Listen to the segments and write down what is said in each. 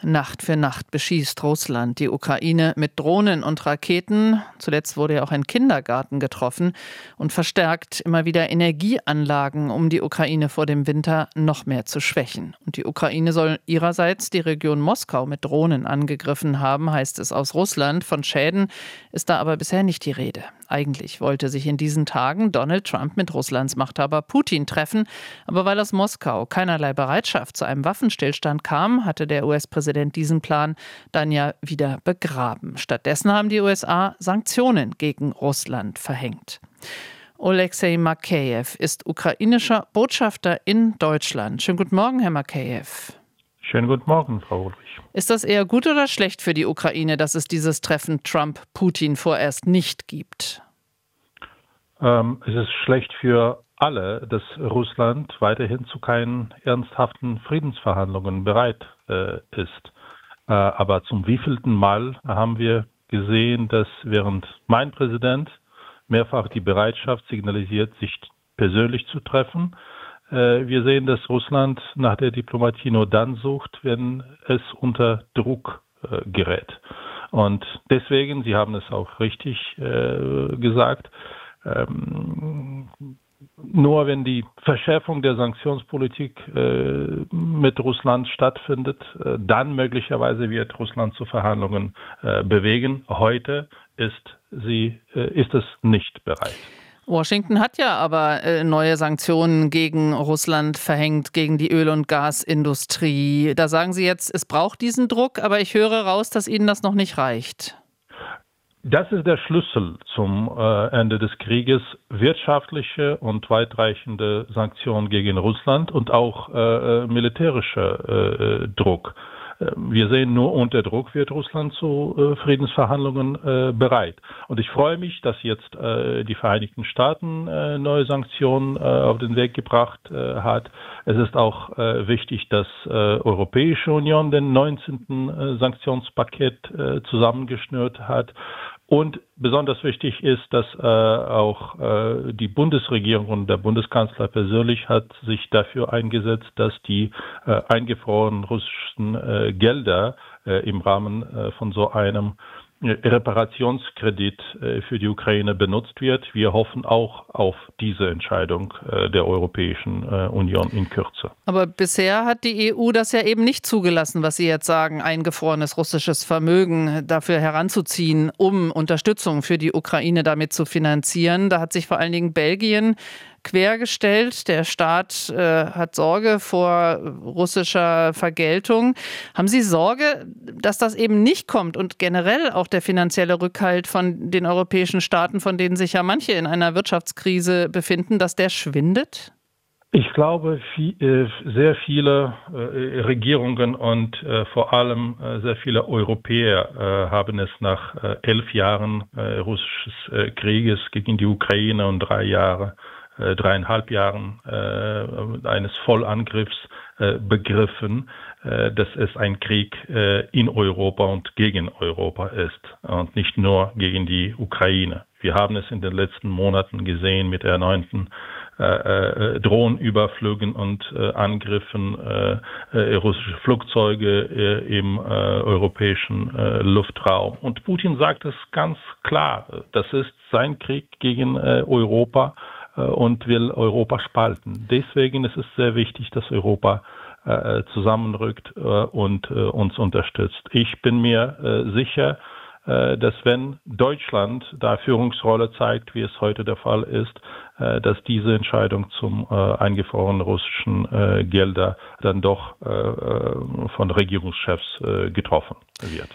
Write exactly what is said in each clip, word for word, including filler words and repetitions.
Nacht für Nacht beschießt Russland die Ukraine mit Drohnen und Raketen. Zuletzt wurde ja auch ein Kindergarten getroffen und verstärkt immer wieder Energieanlagen, um die Ukraine vor dem Winter noch mehr zu schwächen. Und die Ukraine soll ihrerseits die Region Moskau mit Drohnen angegriffen haben, heißt es aus Russland. Von Schäden ist da aber bisher nicht die Rede. Eigentlich wollte sich in diesen Tagen Donald Trump mit Russlands Machthaber Putin treffen. Aber weil aus Moskau keinerlei Bereitschaft zu einem Waffenstillstand kam, hatte der U S-Präsident diesen Plan dann ja wieder begraben. Stattdessen haben die U S A Sanktionen gegen Russland verhängt. Oleksiy Makeyev ist ukrainischer Botschafter in Deutschland. Schönen guten Morgen, Herr Makeyev. Schönen guten Morgen, Frau Ulrich. Ist das eher gut oder schlecht für die Ukraine, dass es dieses Treffen Trump-Putin vorerst nicht gibt? Ähm, es ist schlecht für alle, dass Russland weiterhin zu keinen ernsthaften Friedensverhandlungen bereit äh, ist. Äh, aber zum wievielten Mal haben wir gesehen, dass während mein Präsident mehrfach die Bereitschaft signalisiert, sich persönlich zu treffen, äh, wir sehen, dass Russland nach der Diplomatie nur dann sucht, wenn es unter Druck äh, gerät. Und deswegen, Sie haben es auch richtig äh, gesagt, ähm, nur wenn die Verschärfung der Sanktionspolitik äh, mit Russland stattfindet, äh, dann möglicherweise wird Russland zu Verhandlungen äh, bewegen. Heute ist sie, äh, ist es nicht bereit. Washington hat ja aber äh, neue Sanktionen gegen Russland verhängt, gegen die Öl- und Gasindustrie. Da sagen Sie jetzt, es braucht diesen Druck, aber ich höre raus, dass Ihnen das noch nicht reicht. Das ist der Schlüssel zum äh, Ende des Krieges, wirtschaftliche und weitreichende Sanktionen gegen Russland und auch äh, militärischer äh, Druck. Wir sehen, nur unter Druck wird Russland zu äh, Friedensverhandlungen äh, bereit. Und ich freue mich, dass jetzt äh, die Vereinigten Staaten äh, neue Sanktionen äh, auf den Weg gebracht äh, hat. Es ist auch äh, wichtig, dass äh, Europäische Union den neunzehnten Äh, Sanktionspaket äh, zusammengeschnürt hat. Und besonders wichtig ist, dass äh, auch äh, die Bundesregierung und der Bundeskanzler persönlich hat sich dafür eingesetzt, dass die äh, eingefrorenen russischen äh, Gelder äh, im Rahmen äh, von so einem Reparationskredit äh, für die Ukraine benutzt wird. Wir hoffen auch auf diese Entscheidung äh, der Europäischen äh, Union in Kürze. Aber bisher hat die E U das ja eben nicht zugelassen, was Sie jetzt sagen, eingefrorenes russisches Vermögen dafür heranzuziehen, um Unterstützung für die Ukraine damit zu finanzieren. Da hat sich vor allen Dingen Belgien quergestellt. Der Staat äh, hat Sorge vor russischer Vergeltung. Haben Sie Sorge, dass das eben nicht kommt und generell auch der finanzielle Rückhalt von den europäischen Staaten, von denen sich ja manche in einer Wirtschaftskrise befinden, dass der schwindet? Ich glaube, viel, äh, sehr viele äh, Regierungen und äh, vor allem äh, sehr viele Europäer äh, haben es nach äh, elf Jahren äh, russisches äh, Krieges gegen die Ukraine und drei Jahre Äh, dreieinhalb Jahren äh, eines Vollangriffs äh, begriffen, äh, dass es ein Krieg äh, in Europa und gegen Europa ist und nicht nur gegen die Ukraine. Wir haben es in den letzten Monaten gesehen mit erneuten äh, äh, Drohnenüberflügen und äh, Angriffen äh, äh, russische Flugzeuge äh, im äh, europäischen äh, Luftraum. Und Putin sagt es ganz klar, das ist sein Krieg gegen äh, Europa und will Europa spalten. Deswegen ist es sehr wichtig, dass Europa äh, zusammenrückt äh, und äh, uns unterstützt. Ich bin mir äh, sicher, äh, dass wenn Deutschland da Führungsrolle zeigt, wie es heute der Fall ist, äh, dass diese Entscheidung zum äh, eingefrorenen russischen äh, Gelder dann doch äh, von Regierungschefs äh, getroffen wird.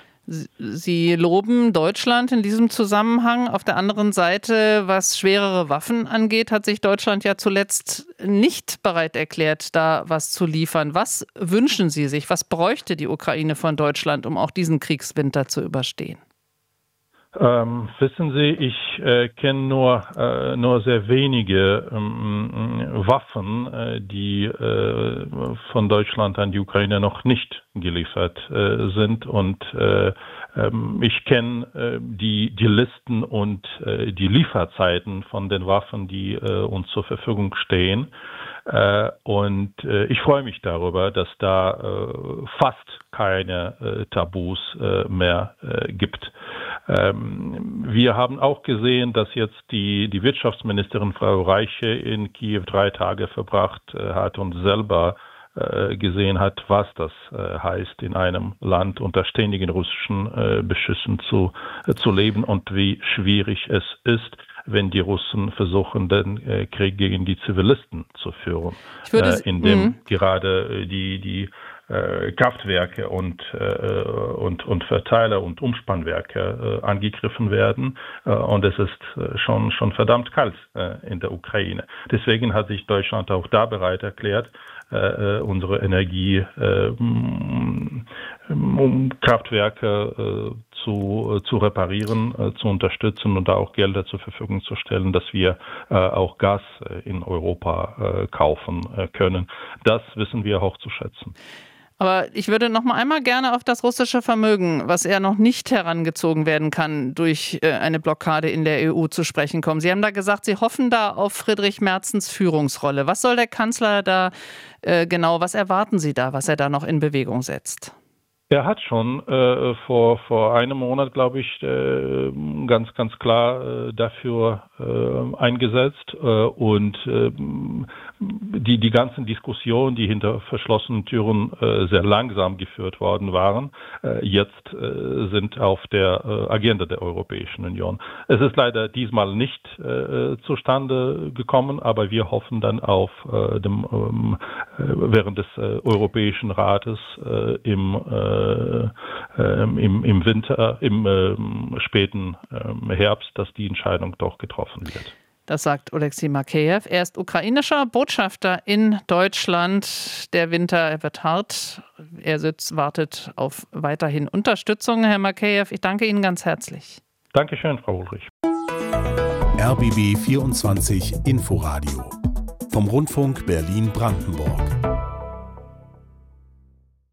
Sie loben Deutschland in diesem Zusammenhang. Auf der anderen Seite, was schwerere Waffen angeht, hat sich Deutschland ja zuletzt nicht bereit erklärt, da was zu liefern. Was wünschen Sie sich? Was bräuchte die Ukraine von Deutschland, um auch diesen Kriegswinter zu überstehen? Ähm, wissen Sie, ich äh, kenne nur, äh, nur sehr wenige ähm, Waffen, äh, die äh, von Deutschland an die Ukraine noch nicht geliefert äh, sind. Und äh, ähm, ich kenne äh, die, die Listen und äh, die Lieferzeiten von den Waffen, die äh, uns zur Verfügung stehen. Äh, und äh, ich freue mich darüber, dass da äh, fast keine äh, Tabus äh, mehr äh, gibt. Ähm, wir haben auch gesehen, dass jetzt die, die Wirtschaftsministerin Frau Reiche in Kiew drei Tage verbracht äh, hat und selber äh, gesehen hat, was das äh, heißt, in einem Land unter ständigen russischen äh, Beschüssen zu, äh, zu leben und wie schwierig es ist, wenn die Russen versuchen, den äh, Krieg gegen die Zivilisten zu führen, ich würde äh, indem mh. gerade äh, die, die äh, Kraftwerke und, äh, und, und Verteiler und Umspannwerke äh, angegriffen werden. Äh, und es ist äh, schon, schon verdammt kalt äh, in der Ukraine. Deswegen hat sich Deutschland auch da bereit erklärt, äh, unsere Energie, äh, um Kraftwerke äh, zu, äh, zu reparieren, äh, zu unterstützen und da auch Gelder zur Verfügung zu stellen, dass wir äh, auch Gas äh, in Europa äh, kaufen äh, können. Das wissen wir auch zu schätzen. Aber ich würde noch mal einmal gerne auf das russische Vermögen, was ja noch nicht herangezogen werden kann, durch eine Blockade in der E U zu sprechen kommen. Sie haben da gesagt, Sie hoffen da auf Friedrich Merzens Führungsrolle. Was soll der Kanzler da äh, genau, was erwarten Sie da, was er da noch in Bewegung setzt? Er hat schon äh, vor, vor einem Monat, glaube ich, äh, ganz, ganz klar äh, dafür äh, eingesetzt. Äh, und äh, die, die ganzen Diskussionen, die hinter verschlossenen Türen äh, sehr langsam geführt worden waren, äh, jetzt äh, sind auf der äh, Agenda der Europäischen Union. Es ist leider diesmal nicht äh, zustande gekommen, aber wir hoffen dann auf äh, dem, ähm, während des äh, Europäischen Rates äh, im äh, Im, im Winter, im äh, späten äh, Herbst, dass die Entscheidung doch getroffen wird. Das sagt Oleksiy Makeyev. Er ist ukrainischer Botschafter in Deutschland. Der Winter, er wird hart. Er sitzt, wartet auf weiterhin Unterstützung. Herr Makeyev, ich danke Ihnen ganz herzlich. Dankeschön, Frau Ulrich. R B B vierundzwanzig Inforadio vom Rundfunk Berlin-Brandenburg.